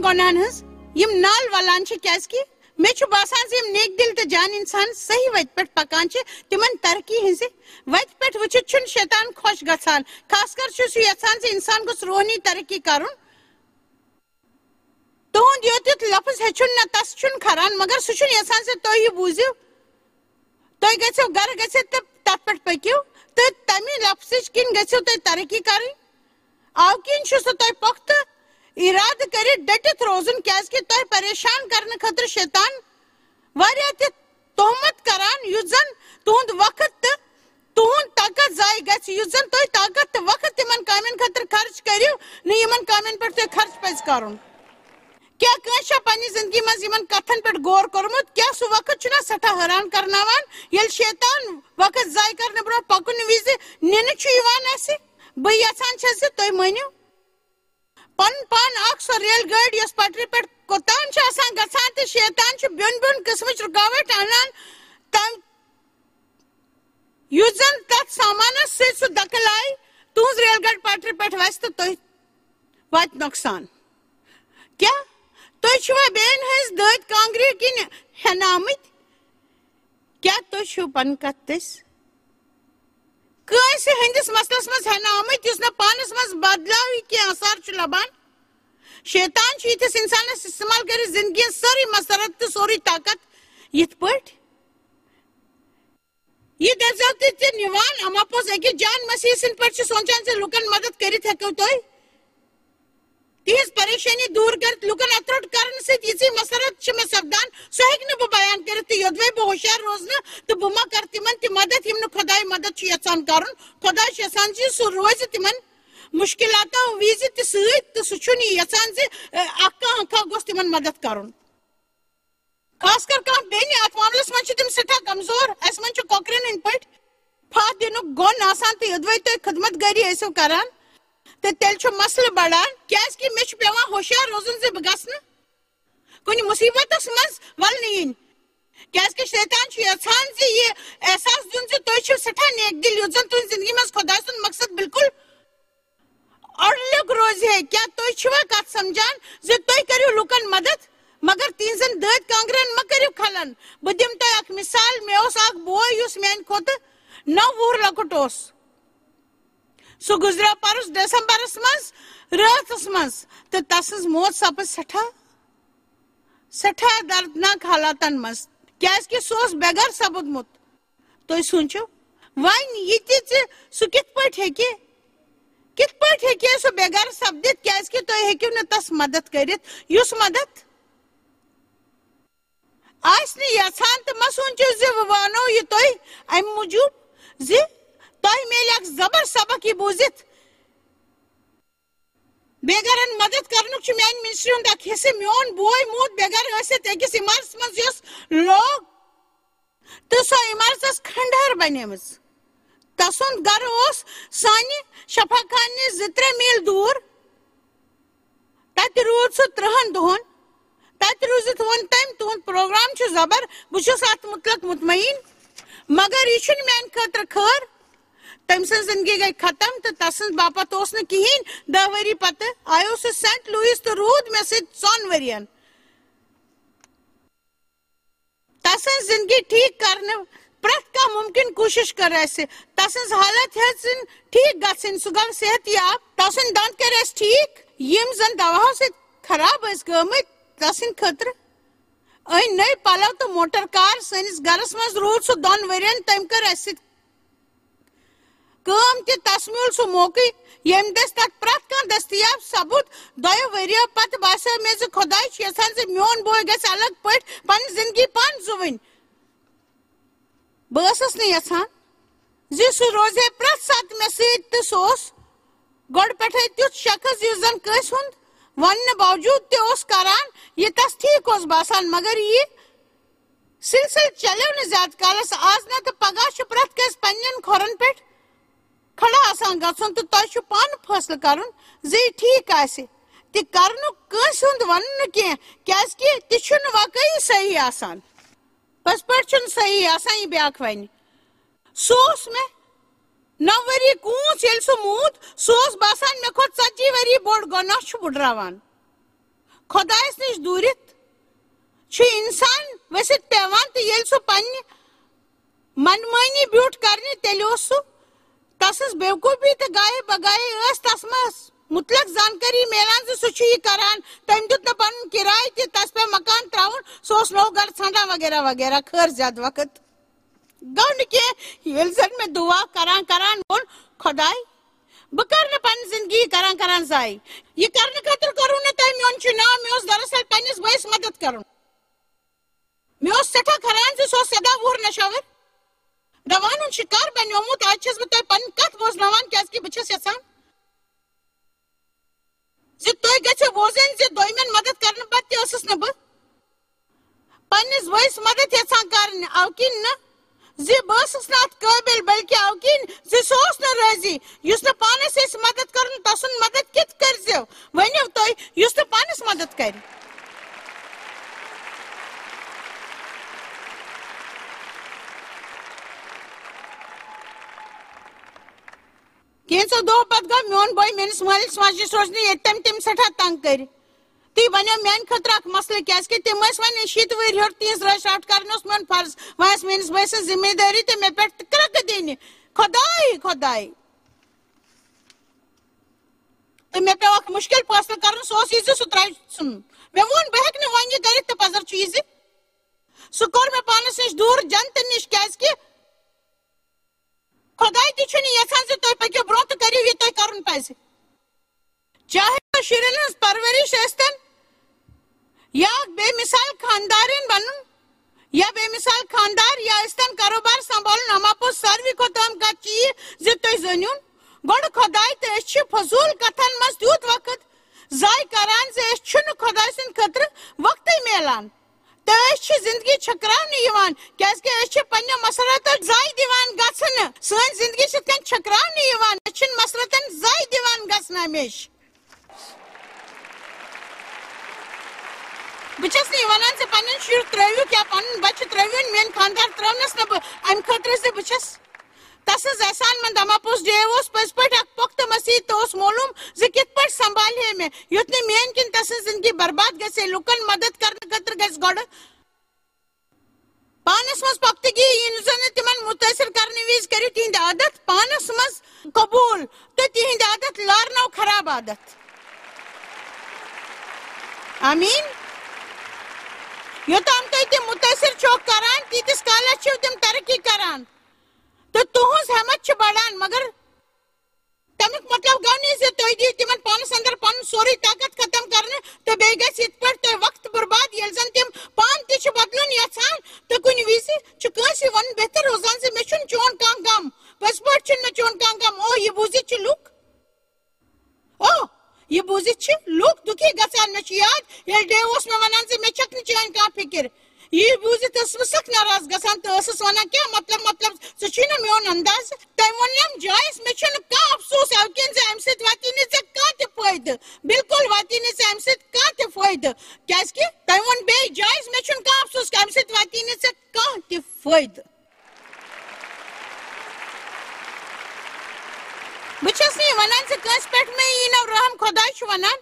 گناہن his M نال ولان کیازکہ مے باسان M نیک دل تو جان انسان صحیح وت پہ پکان تمن ترقی ہز وت پہ وچت شیطان خوش گژھان خاص کر سہ یژھان انسان گوس روحانی ترقی کرن تہد یوت لفظ ہیچن نہ تس کھران مگر سہ یژھان تھی بوزو تھی گھو گھر گھت تو تر پہ پکو تو تمہ لفظ کن گھو تھی ترقی کریں او کن سہ تہ پختہ اراد کر ڈٹت روزن کیازکہ تہ پریشان کرنے خاطر شیطان واریاہ تہ تہمت کران یُس زن تہند وقت تو تہند طاقت ضائع گژھِ یُس زن تُہۍ طاقت تو وقت تمن کامین خاطر خرچ کٔرِو نہ یمن کامین پٮ۪ٹھ تُہۍ خرچ پزِ کرُن کیا کٲنٛسہِ چھا پننہِ زندگی منٛز یمن کتھن پٮ۪ٹھ غور کوٚرمُت کیا سُہ وقت چھُنا سٮ۪ٹھاہ حٲران کرناوان ییٚلہِ شیطان وقت ضائع کرنہٕ برونٛہہ پکُن وِزِ نِنہٕ چھُ یِوان اسہِ بہٕ یژھان چھس زِ تُہۍ مٲنِو پن پان اخ سو ریل گاڑی یس پٹری پہ کوتان آسان گژھان تو شیطان بیون بیون قسمچ رکاوٹ انان تم یس زن تت سامانس ست سہ دکل آئی تہذ ریل گاڑی پٹری پہ وس تو تھی وات نقصان کیا تھی چھوا بین ہز دد کانگری کن ہین آمت کیا تھی پن کت دس کٲنٛسہِ ہٕنٛدِس مسلس منٛز ہٮ۪نہٕ آمٕتۍ یُس نہٕ پانس منٛز بدلاوٕے کینٛہہ آثار چھُ لبان شیطان چھُ یِتھِس انسانس استعمال کٔرِتھ زندگی ہٕنٛز سٲرٕے مسرت تہٕ سورُے طاقت یِتھ پٲٹھۍ یہ دٔرزیو تہِ نِوان اما پوٚز أکِس جان مسیح سٕنٛدۍ پٲٹھۍ چھُ سونٛچان زِ لُکن مدد کٔرِتھ ہٮ۪کو تُہۍ تہنٛز پریشانی دور کٔرِتھ لُکن اطروٹ کرنہٕ سۭتۍ یِژٕے مسرت چھِ مےٚ سپدان سۄ ہیٚکہِ نہٕ بہٕ بیان کٔرِتھ تہٕ یوٚدوے بہٕ ہوشیار روزنہٕ تہٕ بہٕ ما کرٕ تِمن تہِ مدد یِم نہٕ خۄداے مدد چھُ یژھان کرُن خۄدا چھُ یژھان زِ سُہ روزِ تِمن مُشکلاتو وِزِ تہِ سۭتۍ تہٕ سُہ چھُنہٕ یہِ یژھان زِ اکھ کانٛہہ گوٚژھ تِمن مدد کرُن خاص کر کانٛہہ بیٚنہِ اتھ معاملس منٛز چھِ تِم سٮ۪ٹھاہ کمزور اسہِ منٛز چھُ کۄکرن ہٕنٛدۍ پٲٹھۍ فاتح دِنُک گۄن آسان تہٕ یوٚدوے تُہۍ خدمت گٲری ٲسِو کران تہٕ تیٚلہِ چھُ مسلہٕ بڑان کیازکہِ مےٚ چھُ پیوان ہوشیار روزُن زِ بہٕ گژھٕ نہٕ کُنہِ مُصیبتس منٛز ولنہٕ یِنۍ کیازکہِ شیطان چھُ یژھان زِ یہِ احساس دیُن زِ تُہۍ چھِو سٮ۪ٹھاہ نیک دِل یُس زن تُہنٛزِ زندگی منٛز خۄدا سُنٛد مقصد بالکل اڑلیُک روزِ ہے کیا تُہۍ چھِوا کتھ سمجھان زِ تُہۍ کٔرِو لُکن مدد مگر تِہنٛزن دٲدۍ کانگرٮ۪ن مہ کٔرِو کھلن بہٕ دِمہٕ تۄہہِ اکھ مثال مےٚ اوس اکھ بوے یُس میانہِ کھۄتہٕ 9 وُہُر لۄکُٹ اوس سُہ گُزریو پرُس ڈسمبرس منٛز راتس منٛز تہٕ تسٕنٛز موت سپٕز سٮ۪ٹھاہ دردناک حالاتن منٛز کیازکہِ سُہ اوس بے گھر سپُدمُت تُہۍ سوٗنٛچِو وۄنۍ یہِ تہِ زِ سُہ کِتھ پٲٹھۍ ہیٚکہِ سُہ بے گھر سپدِتھ کیازکہِ تُہۍ ہیٚکِو نہٕ تس مدد کٔرِتھ یُس مدد آسہِ نہٕ یژھان تہٕ مہ سوٗنٛچِو زِ وۄنۍ ونو یہِ تۄہہِ امہِ موٗجوٗب زِ تۄہہِ میلہِ اکھ زبر سبق یہِ بوٗزِتھ بے گھرن مدد کرنُک چھُ میانہِ منسٹری ہُنٛد اکھ حصہٕ میون بوے موٗد بے گھر ٲسِتھ أکِس عمارتس منٛز یۄس لوگ تہٕ سۄ عمارت ٲس کھنڈہر بنیمٕژ تسُنٛد گرٕ اوس سانہِ شفا خانہٕ نِش 2-3 میٖل دوٗر تتہِ روٗد سُہ 30 دۄہن تتہِ روٗزِتھ ووٚن تٔمۍ تُہُنٛد پروگرام چھُ زبر بہٕ چھُس اتھ مُتعلق مطمعین مگر یہِ چھُنہٕ میانہِ خٲطرٕ خٲر تٔمۍ سٕنٛز زندگی گٔے ختم تہٕ تسٕنٛز باپت اوس نہٕ کِہینۍ 10 ؤری پتہٕ آیو سُہ سینٹ لوئس تہٕ روٗد مےٚ سۭتۍ 4 ؤرین تسٕنٛز زندگی ٹھیٖک کرنہٕ پرٛٮ۪تھ کانٛہہ مُمکِن کوٗشش کٔر اسہِ تسٕنٛز حالت ہیٚژٕنۍ ٹھیٖک گژھٕنۍ سُہ گوٚو صحت یاب تسٕنٛدۍ دنٛد کٔرۍ اسہِ ٹھیٖک یِم زن دواہو سۭتۍ خراب ٲسۍ گٲمٕتۍ تسٕنٛدۍ خٲطرٕ أنۍ نٔے پلو تہٕ موٹر کار سٲنِس گرس منٛز روٗد سُہ 2 ؤرین تٔمۍ کٔر اسہِ سۭتۍ کٲم تہِ تس میوٗل سُہ موقعہٕ ییٚمہِ دٔسۍ تتھ پرٛٮ۪تھ کانٛہہ دٔستیاب سپُد 2 ؤرۍیو پتہٕ باسیو مےٚ زِ خۄداے چھُ یژھان زِ میون بوے گژھِ الگ پٲٹھۍ پنٕنۍ زندگی پانہٕ زُوٕنۍ بہٕ ٲسٕس نہٕ یژھان زِ سُہ روزِ ہے پرٛٮ۪تھ ساتہٕ مےٚ سۭتۍ تہٕ سُہ اوس گۄڈٕ پٮ۪ٹھے تیُتھ شخص یُس زن کٲنٛسہِ ہُنٛد وننہٕ باوجوٗد تہِ اوس کران یہِ تس ٹھیٖک اوس باسان مگر یہِ سلسلہٕ چلیو نہٕ زیادٕ کالس آز نہ تہٕ پگاہ چھُ پرٛٮ۪تھ کٲنٛسہِ پننٮ۪ن کھۄرن پٮ۪ٹھ کھڑا آسان گژھُن تہٕ تۄہہِ چھُ پانہٕ فٲصلہٕ کرُن زِ یہِ ٹھیٖک آسہِ تہِ کرنُک کٲنٛسہِ ہُنٛد ونُن نہٕ کینٛہہ کیازکہِ تہِ چھُنہٕ واقعی صحیح آسان پٔزۍ پٲٹھۍ چھُنہٕ صحیح آسان یہِ بیٛاکھ وَنہِ سُہ اوس مےٚ 9 ؤری کوٗنٛژ ییٚلہِ سُہ موٗد سُہ اوس باسان مےٚ کھۄتہٕ 40 ؤری بوٚڑ گۄناہ چھُ بُڈراوان خدایس نش دورت چھ انسان ؤسِتھ پیوان تہٕ ییٚلہِ سُہ پننہِ منمٲنی بیوٗٹھ کرنہِ تیٚلہِ اوس سُہ تسٕنٛز بیوقوٗفی تہٕ گایہِ بگایہِ ٲس تس منٛز مطلق زانکٲری میلان زِ سُہ چھُ یہِ کران تٔمۍ دیُت نہٕ پنُن کرایہِ تہِ تس پیٚو مکان ترٛاوُن سُہ اوس نوٚو گرٕ ژھانڈان وغیرہ وغیرہ خٲر زیادٕ وقت گوٚو نہٕ کینٛہہ ییٚلہِ زن مےٚ دعا کران کران ووٚن خۄداے بہٕ کرٕ نہٕ پنٕنۍ زندگی کران کران ضایع یہ کرنہٕ خٲطرٕ کوٚروٕ نہٕ تۄہہِ میون چُناو مےٚ اوس دراصل پننِس بٲیِس مدد کرُن مےٚ اوس سٮ۪ٹھاہ کھران زِ سُہ اوس سدا وُہُر نشاور دواہن ہُنٛد شِکار بنیومُت آز چھَس بہٕ تۄہہِ پنٕنۍ کتھ بوزناوان کیازِ کہِ بہٕ چھَس یژھان زِ تُہۍ گژھِو بوزٕنۍ زِ دوٚیمٮ۪ن مدد کرنہٕ پتہٕ تہِ ٲسٕس نہٕ بہٕ پننِس بٲیِس مدد یژھان کرٕنۍ اَوٕ کِنۍ نہٕ زِ بہٕ ٲسٕس نہٕ اتھ قٲبِل بلکہِ اَوٕ کِنۍ زِ سُہ اوس نہٕ رٲضی یُس نہٕ پانس یژھِ مدد کرُن تسُنٛد مدد کِتھ کٔرۍزیو ؤنِو تُہۍ یُس نہٕ پانس مدد کرِ کینٛژو دۄہو پتہٕ گوٚو میون بوے میٲنِس مٲلِس ماجہِ سوزنہِ ییٚتہِ تٔمۍ تِم سٮ۪ٹھاہ تنگ کٔرۍ تی بنیو میانہِ خٲطرٕ اکھ مسلہٕ کیازِ کہِ تِم ٲسۍ وۄنۍ شیٖتھ ؤہرۍ ہیوٚر تِہنٛز رٲچھ راوٹھ کرٕنۍ اوس میون فرض وۄنۍ ٲس میٲنِس بٲے سٕنٛز ذمہٕ دٲری تہٕ مےٚ پٮ۪ٹھ کرٛکہٕ دِنہِ خۄداے خۄداے تہٕ مےٚ پیوٚو اکھ مُشکِل فٲصلہٕ کرُن سُہ اوس یہِ زِ سُہ ترٛاوِ ژھُنُن مےٚ ووٚن بہٕ ہٮ۪کہٕ نہٕ وۄنۍ یہِ کٔرِتھ تہٕ پزر چھُ یہِ زِ سُہ کوٚر مےٚ پانس نِش دوٗر جنتہٕ نِش کیازِ کہِ خۄداے تہِ چھُنہٕ یژھان زِ تُہۍ پٔکِو برٛونٛہہ تہٕ کٔرِو یہِ تۄہہِ کرُن پزِ چاہے شُرٮ۪ن ہٕنٛز پرورش ٲسۍتن یا بے مثال خاندارن بنُن یا بے مثال خاندار یا ٲسۍتن کاروبار سنبھالُن اما پوٚز ساروی کھۄتہٕ اہم کتھ چھِ یہِ زِ تُہۍ زٲنِوُن گۄڈٕ خۄداے تہٕ أسۍ چھِ فضوٗل کتھن منٛز تیوٗت وقت ضایہِ کران زِ أسۍ چھُنہٕ خۄداے سٕنٛدِ خٲطرٕ وقتٕے میلان تہٕ أسۍ چھِ زندگی چھٔکراونہٕ یِوان کیازِ کہِ أسۍ چھِ پننٮ۪و مسراتو ضایہِ دِوان گژھنہٕ سٲنۍ زندگی چھِ یِتھ کٔنۍ چھٔکراونہٕ یِوان أسۍ چھِنہٕ مسرتن ضایہِ دِوان گژھنہٕ ہمیشہٕ بہٕ چھَس نہٕ یہِ وَنان زِ پنٕنۍ شُرۍ ترٛٲوِکھ یا پنُن بچہِ ترٛٲوِن میٲنۍ خاندار ترٛٲونَس نہٕ بہٕ اَمہِ خٲطرٕ زِ بہٕ چھَس تسٕنٛز احسان منٛد اما پوٚز ڈیو اوس پٔزۍ پٲٹھۍ اکھ پۄختہٕ مسیح تہٕ اوس معلوٗم زِ کِتھ پٲٹھۍ سنبھالہِ ہے مےٚ یُتھ نہٕ میٲنۍ کِنۍ تسٕنٛز زندگی برباد گژھِ ہے لُکن مدد کرنہٕ خٲطرٕ گژھِ گۄڈٕ پانس منٛز پۄختگی یِنہٕ زن نہٕ تِمن مُتٲثر کرنہٕ وِزِ کٔرِو تِہنٛدِ عادت پانس منٛز قبوٗل تہٕ تِہنٛدِ عادت لارنو خراب عادت آمیٖن یوٚتام تُہۍ تِم مُتٲثر چھِو کران تیٖتِس کالس چھِو تِم ترقی کران تہٕ تُہنٛز ہٮ۪مت چھِ بڑان مگر تمیُک مطلب گوٚو نہٕ زِ تُہۍ دِیِو تِمن پانس انٛدر پنُن سورُے طاقت ختم کرنہٕ تہٕ بیٚیہِ گژھِ یِتھ پٲٹھۍ تۄہہِ وقت برباد ییٚلہِ زن تِم پانہٕ تہِ چھِ بدلُن یژھان تہٕ کُنہِ وِزِ چھُ کٲنٛسہِ ونُن بہتر روزان زِ مےٚ چھُنہٕ چون کانٛہہ غم پٔزۍ پٲٹھۍ چھُنہٕ مےٚ چون کانٛہہ غم او یہِ بوٗزِتھ چھِ لُکھ یہِ بوٗزِتھ چھِ لُکھ دُکھی گژھان مےٚ چھُ یاد ییٚلہِ ڈیو اوس مےٚ ونان زِ مےٚ چھکھ نہٕ چٲنۍ کانٛہہ فِکر یہِ بوٗزِتھ ٲسٕس بہٕ سخ ناراض گژھان تہٕ ٲسٕس ونان کیٛاہ مطلب ژٕ چھُے نہٕ میون انداز تٔمۍ ووٚنم جایس مےٚ چھُنہٕ کانٛہہ افسوٗس اَوٕ کِنۍ زِ امہِ سۭتۍ واتی نہٕ ژےٚ کانٛہہ تہِ فٲیدٕ بالکُل واتی نہٕ ژےٚ امہِ سۭتۍ کانٛہہ تہِ فٲیدٕ کیازِ کہِ تٔمۍ ووٚن بیٚیہِ جایس مےٚ چھُنہٕ کانٛہہ افسوٗس کہِ امہِ سۭتۍ واتی نہٕ ژےٚ کانٛہہ تہِ فٲیدٕ بہٕ چھَس نہٕ یہِ وَنان زِ کٲنٛسہِ پٮ۪ٹھ مےٚ یی نہٕ رحم خۄداے چھُ وَنان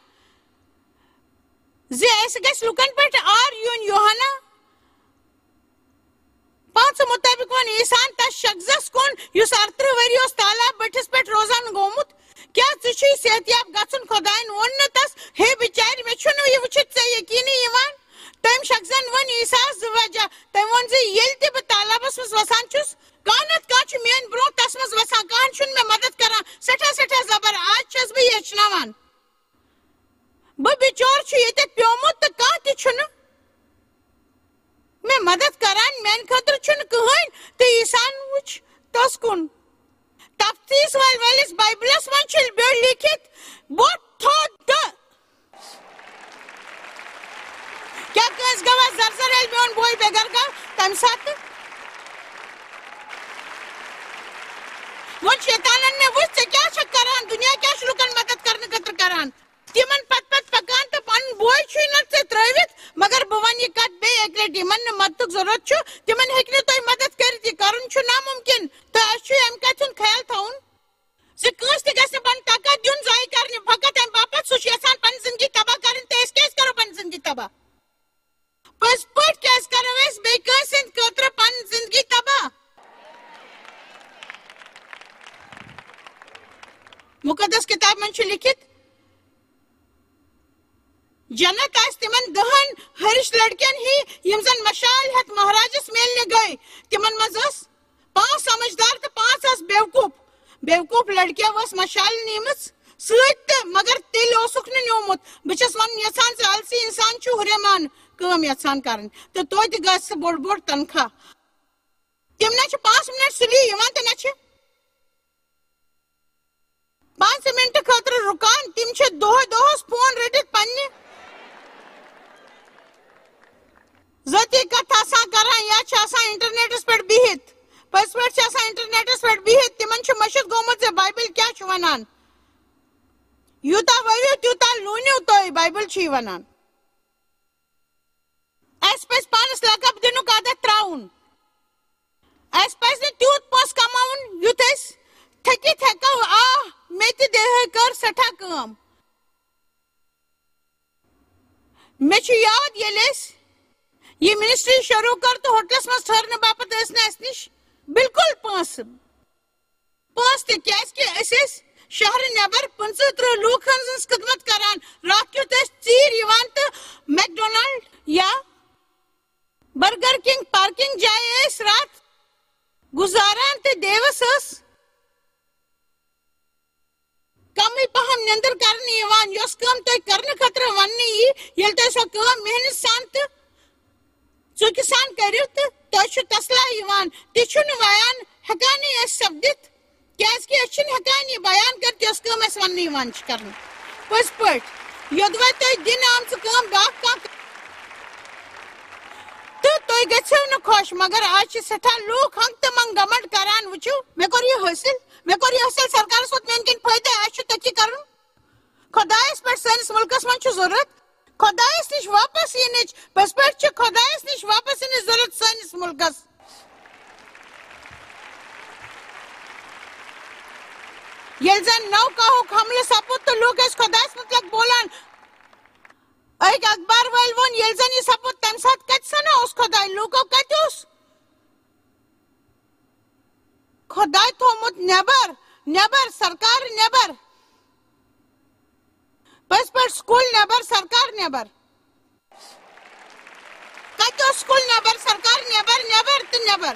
زِ اَسہِ گژھِ لُکن پٮ۪ٹھ آر یُن یوہانا 5 مُطٲبِق ووٚن عیٖساہن تس شخصس کُن یُس 38 ؤری اوس تالاب بٔٹھِس پٮ۪ٹھ روزان گوٚمُت کیٛاہ ژٕ چھُے صحت یاب گژھُن خۄداین ووٚن نہٕ تس ہے بِچارِ مےٚ چھُنہٕ یہِ وٕچھِتھ ژےٚ یقیٖنٕے یِوان تٔمۍ شخصن ووٚن عیٖساہس 2 وجہ تٔمۍ ووٚن زِ ییٚلہِ تہِ بہٕ تالابس منٛز وسان چھُس کانٛہہ نتہٕ کانٛہہ چھُ میٲنۍ برٛونٛہہ تس منٛز وسان کانٛہہ چھُنہٕ مےٚ مدد کران سٮ۪ٹھاہ زبر آز چھَس بہٕ یہِ ہیٚچھناوان بہٕ بِچور چھُ ییٚتٮ۪تھ پیومُت تہٕ کانٛہہ تہِ چھُنہٕ مےٚ مدد کران میانہِ خٲطرٕ چھُنہٕ کٕہۭنۍ تہٕ عیٖساہن وٕچھ تس کُن تفتیٖش وٲلِس بایبلس منٛز چھُ بیٚیہِ لیٖکھِتھ کیٛاہ کٲنٛسہِ گوٚوا زرزر ییٚلہِ میون بوے بے گھر گوٚو تمہِ ساتہٕ وۄنۍ شیطانن مےٚ وٕچھ ژےٚ کیٛاہ چھکھ کران دُنیا کیٛاہ چھُ لُکن مدد کرنہٕ خٲطرٕ کران تِمن پتہٕ پکان تہٕ پنُن بوے چھُے نہٕ ژےٚ ترٲوِتھ مگر بہٕ ونہٕ یہِ کتھ بیٚیہِ اکہِ لٹہِ یِمن نہٕ مدتُک ضروٗرت چھُ تِمن ہیٚکہِ نہٕ تۄہہِ مدد کٔرِتھ یہِ کرُن چھُ نامُمکِن تہٕ اَسہِ چھُ امہِ کتھِ ہُنٛد خیال تھاوُن زِ کٲنٛسہِ تہِ گژھِ نہٕ پنُن طاقت دیُن ضایہِ کرنہِ فقط امہِ باپتھ سُہ چھُ یژھان پنٕنۍ زندگی تباہ کرٕنۍ تہٕ أسۍ کیٛازِ کرو پنٕنۍ زندگی تباہ پس پٹ کیس کرو اس بے کسند خاطر پن زندگی تباہ مقدس کتاب من چھ لکھت جنت آس تمن دہن ہرش لڑکن ہی یم زن مشال ہت مہاراجس میلنے گئے تمن مز 5 سمجھدار تو 5 آس بیوقوف لڑکیاں وس مشال نیمس ست مگر تیل اوسک نیومت بچس ون یژھان سے السی انسان چھو ہریمان کام یژھان کرن تو توتہ گژھِ بوڑ تنخواہ تم نہ 5 منٹ سلی یوان تو نہ 5 منٹ خاطر رکان تم چھ دہس فون رٹت پنہ ذاتی کت آسان کران یا چھ آسان انٹرنیٹس پہ بہت پس پہ چھ آسان انٹرنیٹس پہ بہت تمن چھ مشد گومت زِ بائبل کیا چھ ونان یوتا ورو تیوتا لونیو تو بائبل چھ ونان اس پس پانس لقب دنک عادت تراؤن اس پس تیوت پوس کماؤن یوت اس تھکت ہیکو مے تہ دے کر سٹھا کام مے چھ یاد یل یہ منسٹری شروع کر تو ہوٹلس مز ٹھہرنے باپت اس نش بالکل پانس تہ کیاز کہ اس شہر نیبر 35 لوکن ہنز خدمت کران رات کیت ژیر یوان تو میک ڈونلڈ یا برگر کنگ پارکنگ جائے رات گزاران تو دیوس کمی پہم نندر کرنے یوان یس کام تہ کرنے خاطر وننے یل تہ سو کام محنت سان تو چوکہ سان کرو تو تہ تسلا یوان تہ چھن بیان ہیکان اس سپدت کیاز کہ اس چھن ہیکان یہ بیان کرت یس کام اس وننے یوان چھ کرنے پس پٹ یودوے تہ دن آمژ کام باق کانٛہہ تو تھی گھو نا خوش مگر آج سٹھا لوگ ہنگ تو منگ گمنڈ کران وچو مے کور یہ حاصل سرکارس ووت میان کن فائدہ اس تتی کرن خدایس پہ سانس ملکس من ضرورت خدایس نش واپس ینچ بس پہ خدایس نش واپس ینچ ضرورت سانس ملکس یل زن نو کہ حملہ سپود تو لوگ اس خدایس متعلق بولان ایک اخبار وال ون یل زن یہ سپود تم سات کت سنا اس خدای لوگو کت اس خدای تھومت نیبر سرکار نیبر بس پر سکول نیبر سرکار نیبر کت سکول نیبر سرکار نیبر تو نیبر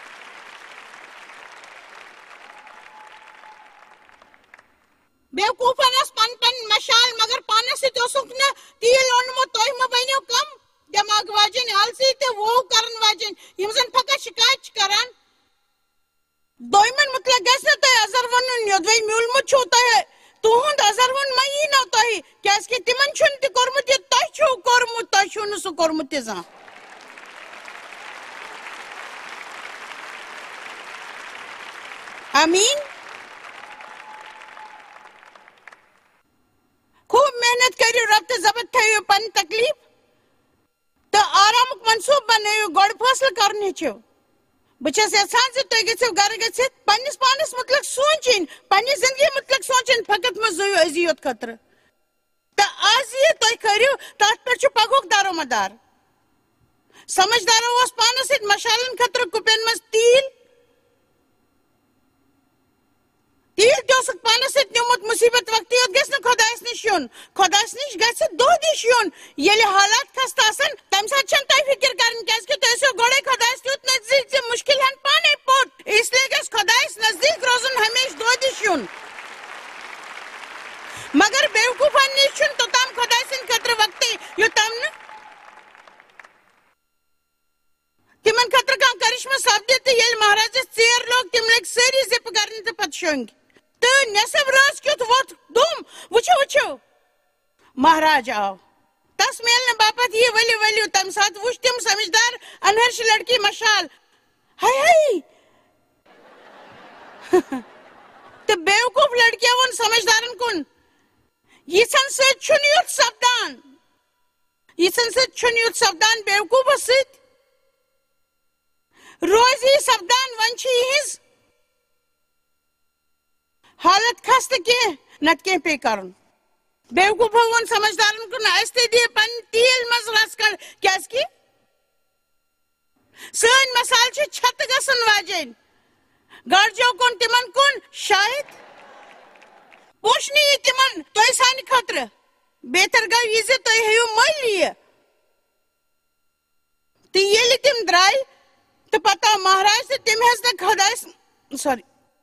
بیوقوفن اس پن مشال مگر پانس سے توسک نہ تیل اونمو توہ ما بنیو کم دماغ واجن آلسی تو وہ کرن واجن یم زن فقط شکایت کران دویمن مطلق گژھِ نہٕ تۄہہِ اَزر وَنُن یوٚدوَے میوٗلمُت چھُو تۄہہِ تُہُنٛد اَزر وُن ما یی نو تۄہہِ کیٛازِکہِ تِمن چھُنہٕ تہِ کوٚرمُت یہِ تۄہہِ چھُو کوٚرمُت تۄہہِ چھُو نہٕ سُہ کوٚرمُت تہِ زانٛہہ آمیٖن خوب محنت کٔرِو رۄب تہٕ ضبط تھٲیِو پنٕنۍ تکلیٖف تہٕ آرامُک منصوٗبہٕ بنٲیِو گۄڈٕ فٲصلہٕ کرُن ہیٚچھِو بہٕ چھَس یژھان زِ تُہۍ گٔژھِو گرٕ گٔژھِتھ پننِس پانس متعلق سونٛچِنۍ پننہِ زندگی متعلق سونٛچِنۍ فقط مہ زٲیِو أزی یوت خٲطرٕ تہٕ آز یہِ تُہۍ کٔرِو تتھ پٮ۪ٹھ چھُ پگہُک دارومدار سمجھدارو اوس پانس سۭتۍ مشالن خٲطرٕ کُپین منٛز تیٖل تیٖل تہِ اوسُکھ پانس سۭتۍ نیوٗمُت مُصیبت وقتہٕ یوت گژھِ نہٕ خۄدایس نِش یُن خۄدایس نِش گژھِ دۄہ دِش یُن ییٚلہِ حالات خستہٕ آسن تمہِ ساتہٕ چھنہٕ تۄہہِ فِکر کرٕنۍ کیٛازِکہِ تُہۍ ٲسِو گۄڈے خۄدایس تیُتھ نزدیٖک زِ مُشکل ہن پانے پوٚت اس لیے گژھِ خۄدایس نزدیٖک روزُن ہمیشہٕ دۄہ دِش یُن مگر بیوقوٗفن نِش چھُنہٕ توٚتام خۄداے سٕنٛدِ خٲطرٕ وقتٕے یوٚتام نہٕ تِمن خٲطرٕ کانٛہہ کرشمہٕ سپدِ تہٕ ییٚلہِ مہاراجس ژیر لوٚگ تِم لٔگۍ سٲری زِپہٕ کرنہِ تہٕ پتہٕ شۄنٛگۍ تہٕ نٮ۪صٕب رٲژ کیُتھ ووٚتھ دوٚم وٕچھِو مہاراج آو تس میلنہٕ باپتھ یہِ ؤلِو تمہِ ساتہٕ وٕچھ تِم سمجھدار انہرش لڑکی مشال ہاے تہٕ بیوقوٗف لڑکیو ووٚن سمجھدارن کُن یِژھن سۭتۍ چھُنہٕ یُتھ سپدان بیوقوٗفس سۭتۍ روزِ یہِ سپدان وۄنۍ چھِ یِہٕنٛز حالت خستہٕ کینٛہہ نتہٕ کینٛہہ پیٚیہِ کرُن بیوقوفو ون سمجھدارن کن اس تے دی پن تیل مز رس کر کیاز کی سن مسال چھ چھت گسن واجن گرجو کن تمن کن شاید پوچھنی یہ تمن توی سانی خطر بہتر گو یہ زِ توی ہیو مل یہ تو یلی تم درائی تو پتہ مہاراج تم ہز نہ خدا سوری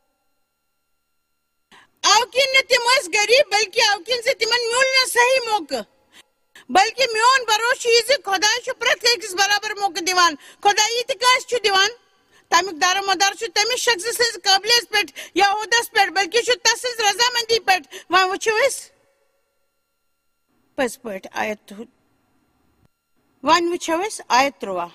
اوکن نہ تم اس غریب بلکہ اوکن سے تمن میول نہ صحیح موقع بلکہ میون بروش یہ زِ خدا چھ پرت أکس برابر موقع دیوان خدا یہ تہ کانس چھ دیوان تمیک دار مدار چھ تمس شخص سز قابلیت پہ یا عہدس پہ بلکہ چھ تس رضامندی پہ وۄنۍ وٕچھو أسۍ پٔزۍ پٲٹھۍ آیت وۄنۍ وٕچھو أسۍ آیت 13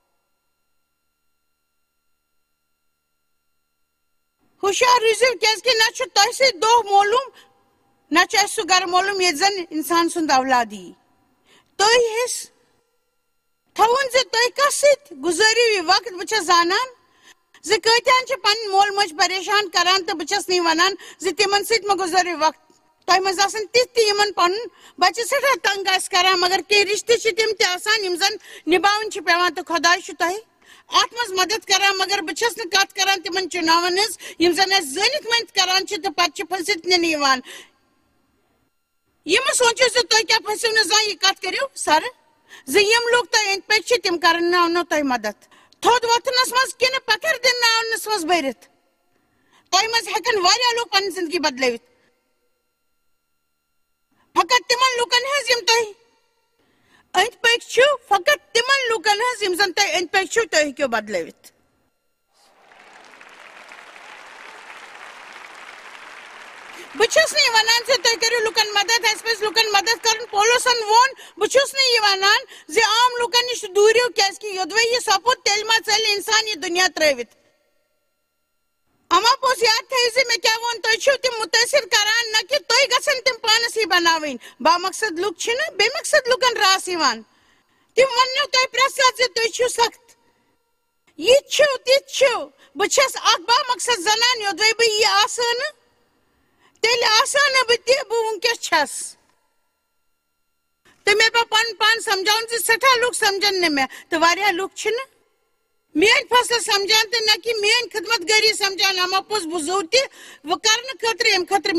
ہوشیار روٗزِو کیازکہِ نہ چھُ تۄہہِ سۭتۍ دۄہ معلوٗم نہ چھُ اَسہِ سُہ گرٕ معلوٗم ییٚتہِ زن اِنسان سُنٛد اولاد یی تُہۍ حِص تھاوُن زِ تُہۍ کس سۭتۍ گُزٲرِو یہِ وقت بہٕ چھَس زانان زِ کۭتیاہن چھِ پنٕنۍ مول موج پریشان کران تہٕ بہٕ چھَس نہٕ وَنان زِ تِمن سۭتۍ مہ گُزٲرِو وقت تۄہہِ منٛز آسن تِتھۍ تہِ یِمن پنُن بچہِ سٮ۪ٹھاہ تنگ آسہِ کران مگر کینٛہہ رِشتہٕ چھِ تِم تہِ آسان یِم زن نِباوٕنۍ چھِ پیوان تہٕ خۄداے چھُ تۄہہِ اتھ منٛز مدد کران مگر بہٕ چھَس نہٕ کتھ کران تِمن چُناون ہٕنٛز یِم زن اسہِ زٲنِتھ مٲنِتھ کران چھِ تہٕ پتہٕ چھِ پھٔسِتھ نِنہٕ یِوان یہِ مہٕ سوٗنچِو زِ تُہۍ کیٛاہ پھٔسِو نہٕ زانٛہہ یہِ کتھ کٔرِو سر زِ یِم لوٗکھ تۄہہِ أنٛدۍ پٔکۍ چھِ تِم کرناونو تۄہہِ مدد تھوٚد وۄتھنس منٛز کِنہٕ پتھر دِناونس منٛز بٔرِتھ تۄہہِ منٛز ہٮ۪کن واریاہ لوٗکھ پنٕنۍ زندگی بدلٲوِتھ فقط تِمن لوٗکن ہٕنٛز یِم تۄہہِ أنٛدۍ پٔکۍ چھِو فقط تِمن لوٗکن ہٕنٛز یِم زن تۄہہِ أنٛدۍ پٔکۍ چھِو تُہۍ ہیٚکِو بدلٲوِتھ بہٕ چھُس نہٕ یہِ وَنان زِ تُہۍ کٔرِو لُکن مدد اَسہِ پَزِ لُکن مدد کرُن پولوسن ووٚن بہٕ چھُس نہٕ یہِ وَنان زِ عام لُکن نِش دوٗرِو کیازکہِ یوٚدوے یہِ سپُد تیٚلہِ ما ژَلہِ اِنسان یہِ دُنیا ترٲوِتھ اما پوٚز یاد تھٲیِو زِ مےٚ کیٛاہ ووٚن تُہۍ چھِو تِم مُتٲثر کران نہ کہِ تُہۍ گژھن تِم پانس ہی بناوٕنۍ بامقصد لُکھ چھِنہٕ بے مقصد لُکن راس یِوان تِم وننو تۄہہِ پرٛٮ۪تھ ساتہٕ زِ تُہۍ چھِو سخت یِتھۍ چھِو تِتھۍ چھِو بہٕ چھَس اکھ بامقصد زنان یوٚدوے بہٕ یہِ آسہٕ نہٕ تیٚلہِ آسہٕ نہٕ بہٕ تہِ بہٕ وٕنکیٚس چھَس تہٕ مےٚ پیوٚو پنُن پان سمجھاوُن زِ سٮ۪ٹھاہ لُکھ سمجھن نہٕ مےٚ تہٕ واریاہ لُکھ چھِنہٕ میٲنۍ فصل سمجھان تہٕ نہ کہِ میٲنۍ خدمت گٲری سمجھان اما پوٚز بہٕ زوٚو تہِ وۄنۍ کرنہٕ خٲطرٕ ییٚمہِ خٲطرٕ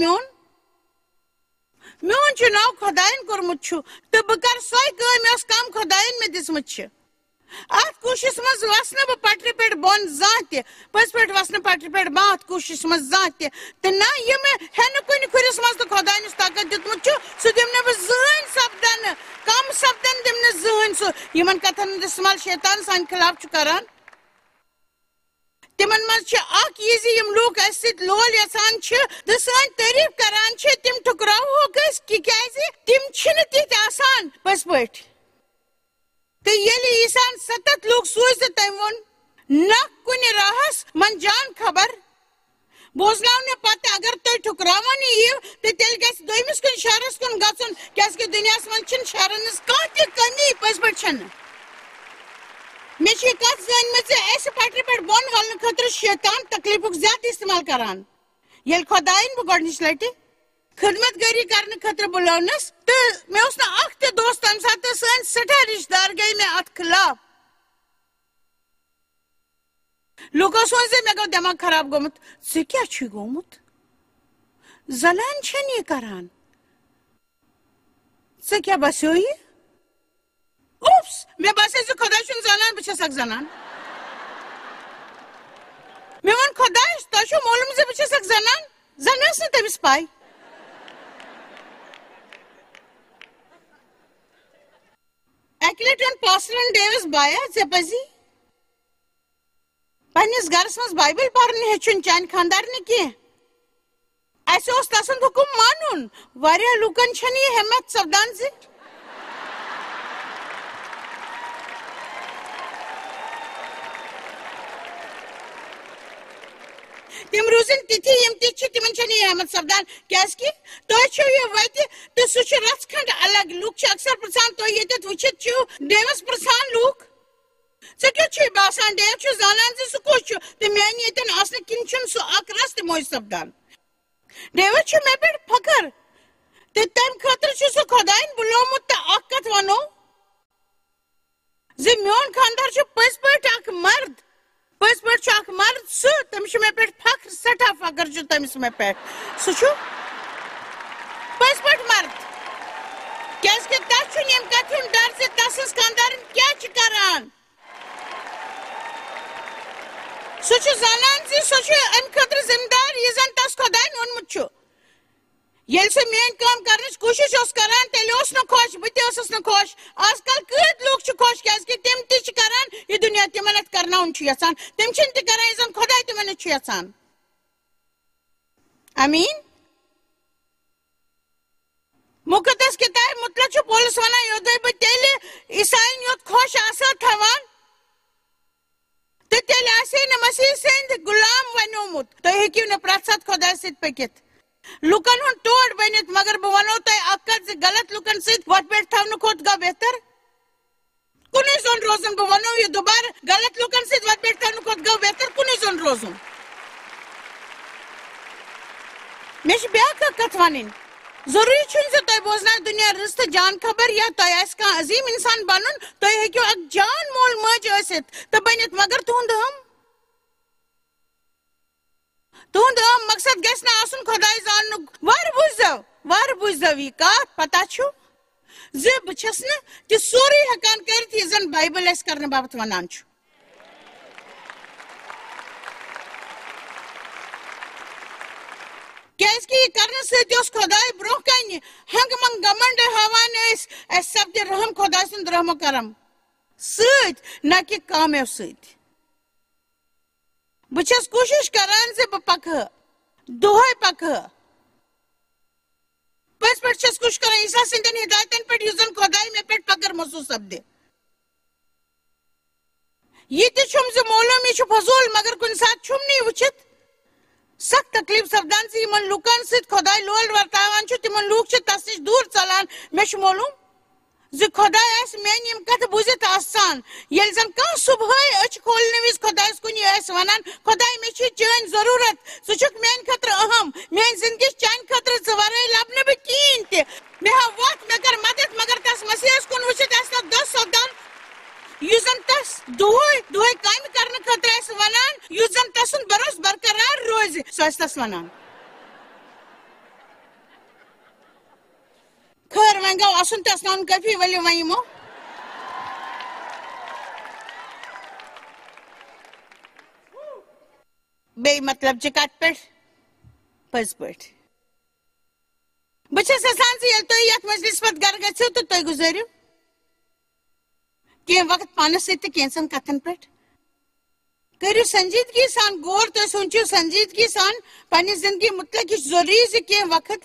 میون چُناو خۄداین کوٚرمُت چھُ تہٕ بہٕ کرٕ سۄے کٲم یۄس کم خۄداین مےٚ دِژمٕژ چھِ اتھ کوٗشش منٛز وسنہٕ بہٕ پٹرِ پٮ۪ٹھ بۄن زانٛہہ تہِ پٔزۍ پٲٹھۍ وسنہٕ پٹرِ پٮ۪ٹھ بہٕ اتھ کوٗشش منٛز زانٛہہ تہِ تہٕ نہ یہِ مےٚ ہٮ۪نہٕ کُنہِ کھُرِس منٛز تہٕ خۄداینس طاقت دیُتمُت چھُ سُہ دِمہٕ نہٕ بہٕ زٕہٕنۍ سپدنہٕ کم سپدن دِمہٕ نہٕ زٕہٕنۍ سُہ یِمن کتھن ہُنٛد استعمال شیطان سانہِ خلاف چھُ کران تِمن منٛز چھِ اکھ یہِ زِ یِم لوٗکھ اسہِ سۭتۍ لول یژھان چھِ تہٕ سٲنۍ تعریٖف کران چھِ تِم ٹھُکراوہوکھ أسۍ تِکیازِ تِم چھِنہٕ تِتھۍ آسان پٔزۍ پٲٹھۍ تہٕ ییٚلہِ عیٖساہن 70 لوٗکھ سوٗزۍ تہٕ تٔمۍ ووٚن نہ کُنہِ راہس من جان خبر بوزناونہٕ پتہٕ اگر تُہۍ ٹھُکراوان یِیِو تہٕ تیٚلہِ گژھِ دوٚیمِس کُنہِ شہرس کُن گژھُن کیازکہِ دُنیاہس منٛز چھِنہٕ شہرن ہٕنٛز کانٛہہ تہِ کٔمی پٔزۍ پٲٹھۍ چھنہٕ مےٚ چھِ یہِ کتھ زٲنمٕژ زِ اسہِ پٹرِ پٮ۪ٹھ بۄن ولنہٕ خٲطرٕ شیطان تکلیٖفُک زیادٕ استعمال کران ییٚلہِ خۄداین بہٕ گۄڈنِچ لٹہِ خدمت گٲری کرنہٕ خٲطرٕ بُلٲونس تہٕ مےٚ اوس نہٕ اکھ تہِ دوست تمہِ ساتہٕ تہٕ سٲنۍ سٮ۪ٹھاہ رشتہٕ دار گٔے مےٚ اتھ خلاف لوٗکو سوٗنچ زِ مےٚ گوٚو دٮ۪ماغ خراب گوٚمُت ژےٚ کیٛاہ چھُے گوٚمُت زنانہِ چھنہٕ یہِ کران ژےٚ کیٛاہ باسیو یہِ اوپس مےٚ باسے زِ خۄدا چھُنہٕ زانان بہٕ چھَس اکھ زنان مےٚ ووٚن خۄدایس تۄہہِ چھُو معلوٗم زِ بہٕ چھَس اکھ زنان زن ٲس نہٕ تٔمِس پاے اکہِ لٹہِ ووٚن پاسٹرن ڈیوِس بایا ژےٚ پزی پننِس گرس منٛز بایبل پرُن ہیٚچھُن چانہِ خانٛدارنہِ کینٛہہ اسہِ اوس تسُنٛد حُکم مانُن واریاہ لوٗکن چھنہٕ یہِ ہٮ۪مت سپدان زِ تِم روٗزِنۍ تِتھی یِم تِتھۍ چھِ تِمن چھنہٕ یہِ ہٮ۪مت سپدان کیازکہِ تۄہہِ چھِو یہِ وتہِ تہٕ سُہ چھُ رژھ کھنٛڈ الگ لُکھ چھِ اکثر پرژھان تُہۍ ییٚتٮ۪تھ وٕچھِتھ چھِو ڈیوس پرژھان لُکھ ژےٚ کیُتھ چھُے باسان ڈیو چھُ زانان زِ سُہ کُس چھُ تہٕ میانہِ ییٚتٮ۪ن آسنہٕ کِنۍ چھُنہٕ سُہ اکھ رژھ تہِ موج سپدان ڈیوِڈ چھُ مےٚ پٮ۪ٹھ فخر تہٕ تَمہِ خٲطرٕ چھُ سُہ خۄدایَن بُلومُت تہٕ اکھ کتھ وَنو زِ میون خانٛدار چھُ پٔزۍ پٲٹھۍ اکھ مرد پٔزۍ پٲٹھۍ چھُ اکھ مرد سُہ تٔمِس چھُ مےٚ پٮ۪ٹھ فخر سٮ۪ٹھاہ فخر چھُ تٔمِس مےٚ پٮ۪ٹھ سُہ چھُ پٔزۍ پٲٹھۍ مرد کیٛازِ کہِ تَس چھُنہٕ ییٚمہِ کتھِ ہُنٛد ڈر زِ تسٕنٛز خانٛدارٕنۍ کیٛاہ چھِ کران سُہ چھُ زانان زِ سُہ چھُ اَمہِ خٲطرٕ ذِمہٕ دار یہِ زن تس خۄدایَن ووٚنمُت چھُ ییٚلہِ سُہ میٲنۍ کٲم کرنٕچ کوٗشِش اوس کران تیٚلہِ اوس نہٕ خۄش بہٕ تہِ ٲسٕس نہٕ خۄش آز کل کۭتۍ لُکھ چھِ خۄش کیٛازِ کہِ تِم تہِ چھِ کران یہِ دُنیا تِمن اَتھ کرناوُن چھُ یژھان تِم چھِنہٕ تہِ کران یہِ زن خۄداے تِمن اَتھ چھُ یژھان آمیٖن مُقدس کِتابہِ مُتلق چھُ پولس ونان یوٚدوے بہٕ تیٚلہِ عیسایَن یوت خۄش آسہٕ ہا تھاوان تہٕ تیٚلہِ آسہِ ہے نہٕ مسیح سٕنٛدۍ غُلام بنیومُت تُہۍ ہیٚکِو نہٕ پرٛٮ۪تھ ساتہٕ خۄدایَس سۭتۍ پٔکِتھ لُکن ہُنٛد ٹوٹھ بٔنِتھ مگر بہٕ ونو تۄہہِ اکھ کتھ زِ غلط لُکن سۭتۍ وۄٹھ پٮ۪ٹھ تھاونہٕ کھۄتہٕ گوٚو بہتر کُنُے زوٚن روزُن بہٕ ونو یہِ دُبارٕ غلط لُکن سۭتۍ وۄٹھ پٮ۪ٹھ تھاونہٕ کھۄتہٕ گوٚو بہتر کُنُے زوٚن روزُن مےٚ چھِ بیٛاکھ اکھ کتھ وَنٕنۍ ضروٗری چھُنہٕ زِ تۄہہِ بوزنایہِ دُنیا رٕژ تہٕ جان خبر یا تۄہہِ آسہِ کانٛہہ عظیٖم اِنسان بنُن تُہۍ ہیٚکِو اکھ جان مول موج ٲسِتھ تہٕ بٔنِتھ مگر تُہُنٛد مقصد گژھِ نہٕ آسُن خۄداے زاننُک وارٕ بوٗززیو یہِ کتھ پتہ چھُ زِ بہٕ چھَس نہٕ تہِ سورُے ہٮ۪کان کٔرِتھ یہِ زن بایبل اَسہِ کرنہٕ باپتھ ونان چھُ کیٛازِ کہِ یہِ کرنہٕ سۭتۍ اوس خۄداے برٛونٛہہ کنہِ ہنٛگہٕ منٛگہٕ گمنڈ ہاوان ٲسۍ اَسہِ سپدِ رحم خۄداے سُنٛد رحمو کرم سۭتۍ نہ کہِ کامیو سۭتۍ بہٕ چھَس کوٗشِش کران زِ بہٕ پکہٕ دۄہے پکہٕ پٔزۍ پٲٹھۍ چھَس کوٗشِش کران عیسیٰ سٕنٛدٮ۪ن ہِدایتن پٮ۪ٹھ یُس زن خۄداے مےٚ پٮ۪ٹھ فخر محسوٗس سپدِ یہِ تہِ چھُم زِ معلوٗم یہِ چھُ فضوٗل مگر کُنہِ ساتہٕ چھُم نہٕ یہِ وٕچھِتھ سخ تکلیٖف سپدان زِ یِمن لُکن سۭتۍ خۄداے لول ورتاوان چھُ تِمن لُکھ چھِ تس نِش دوٗر ژلان مےٚ چھُ معلوٗم زِ خۄداے آسہِ میانہِ یِم کتھٕ بوٗزِتھ آسان ییٚلہِ زن کانٛہہ صُبحٲے أچھ کھولنہٕ وِزِ خۄدایس کُن یہِ آسہِ ونان خۄداے مےٚ چھِ چٲنۍ ضروٗرت ژٕ چھُکھ میانہِ خٲطرٕ اہم میٲنۍ زندگی چھِ چانہِ خٲطرٕ ژٕ ورٲے لبنہٕ بہٕ کِہیٖنۍ تہِ مےٚ ہاو وتھ مےٚ کر مدد مگر تس مسیحس کُن وٕچھِتھ آسہِ تتھ دۄہ سپدان یُس زن تس دۄہے کامہِ کرنہٕ خٲطرٕ آسہِ ونان یُس زن تسُنٛد بروسہٕ برقرار روزِ سُہ آسہِ تس ونان خٲر وۄنۍ گوٚو آسُن تہِ اسناوُن کٲفی ؤلِو وۄنۍ یِمو بیٚیہِ مطلب چہِ کتھ پٮ۪ٹھ پٔزۍ پٲٹھۍ بہٕ چھَس یژھان زِ ییٚلہِ تُہۍ یتھ مجلِس پتہٕ گرٕ گٔژھِو تہٕ تُہۍ گُزٲرِو کینٛہہ وقت پانس سۭتۍ تہٕ کینٛژن کتھن پٮ۪ٹھ کٔرِو سنجیدگی سان غور تُہۍ سوٗنچِو سنجیدگی سان پننہِ زندگی مُتعلق یہِ چھُ ضروٗری زِ کینٛہہ وقت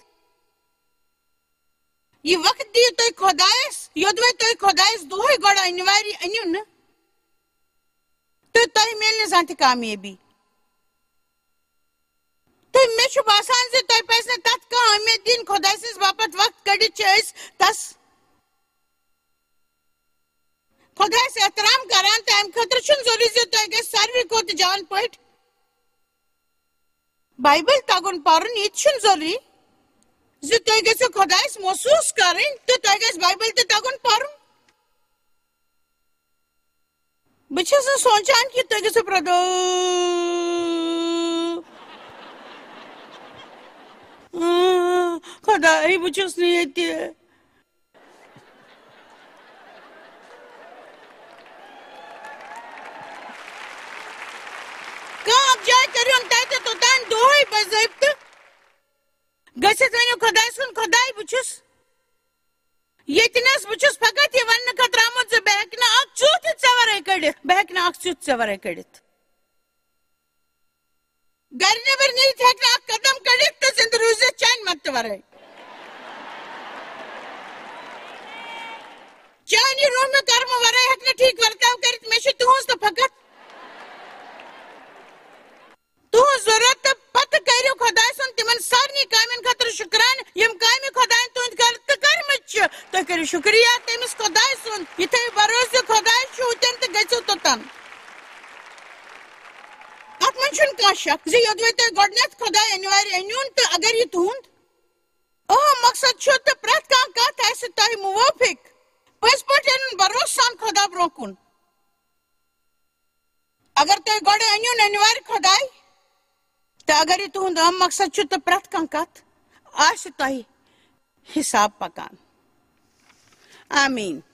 یہِ وقت دِیِو تُہۍ خۄدایس یوٚدوے تُہۍ خۄدایس دۄہے گۄڈٕ أنِو نہٕ تہٕ تۄہہِ میلہِ نہٕ زانٛہہ تہِ کامیٲبی تہٕ مےٚ چھُ باسان زِ تۄہہِ پزِ نہٕ تتھ کانٛہہ اہمیت دِنۍ خۄداے سٕنٛز باپتھ وقت کٔڑِتھ چھِ أسۍ تس خۄدایس احترام کران تہٕ امہِ خٲطرٕ چھُنہٕ ضروٗری زِ تۄہہِ گژھِ ساروٕے کھۄتہٕ جان پٲٹھۍ بایبل تگُن پرُن یہِ تہِ چھُنہٕ ضروٗری زِ تُہۍ گٔژھِو خۄدایس محسوٗس کرٕنۍ تہٕ تۄہہِ گژھِ بایبل تہِ تگُن پرُن بہٕ چھَس نہٕ سونٛچان کہِ تُہۍ گٔژھِو پرٛٮ۪تھ دۄہ خۄداے بہٕ چھُس نہٕ ییٚتہِ کانٛہہ اکھ جاے کٔرِہُن تتہِ توٚتانۍ دۄہے باضٲبطہٕ گٔژھِتھ ؤنِو خۄدایس کُن خۄداے بہٕ چھُس ییٚتِنس بہٕ چھُس فقط یہِ وننہٕ خٲطرٕ آمُت زِ بہٕ ہٮ۪کہٕ نہٕ اکھ ژیُتھ تہِ ژےٚ ورٲے کٔڑِتھ گرِ نٮ۪بر نیٖرِتھ ہٮ۪کہٕ نہٕ اکھ قدم کٔڑِتھ تہٕ زِندٕ روٗزِتھ چانہِ مدتہٕ ورٲے چانہِ روٗحمہٕ کرمہٕ ورٲے ہٮ۪کہٕ نہٕ ٹھیٖک ورتاو کٔرِتھ مےٚ چھِ تُہنٛز تہٕ فقط تُہنٛز ضروٗرت تہٕ پتہٕ کٔرِو خۄداے سُنٛد تِمن سارنٕے کامٮ۪ن خٲطرٕ شُکرانہٕ یِم کامہِ خۄدایَن تُہنٛدِ خٲطرٕ کٔرمٕژ چھِ تُہۍ کٔرِو شُکریہ تٔمِس خۄداے سُنٛد یہِ تھٲیِو بروسہٕ زِ خۄداے چھُ ہُتٮ۪ن تہٕ گٔژھِو توٚتن اتھ منٛز چھُنہٕ کانٛہہ شک زِ یوٚدوے تۄہہِ گۄڈٕنٮ۪تھ خۄداے أنۍوارِ أنۍہُن تہٕ اگر یہِ تُہُنٛد مقصد چھُ اگر تُہۍ گۄڈٕ أنِو ننوارِ خۄداے تہٕ اگر یہِ تُہُنٛد مقصد چھُ تہٕ پرٛٮ۪تھ کانٛہہ کتھ آسہِ تۄہہِ حساب پکان. آمیٖن.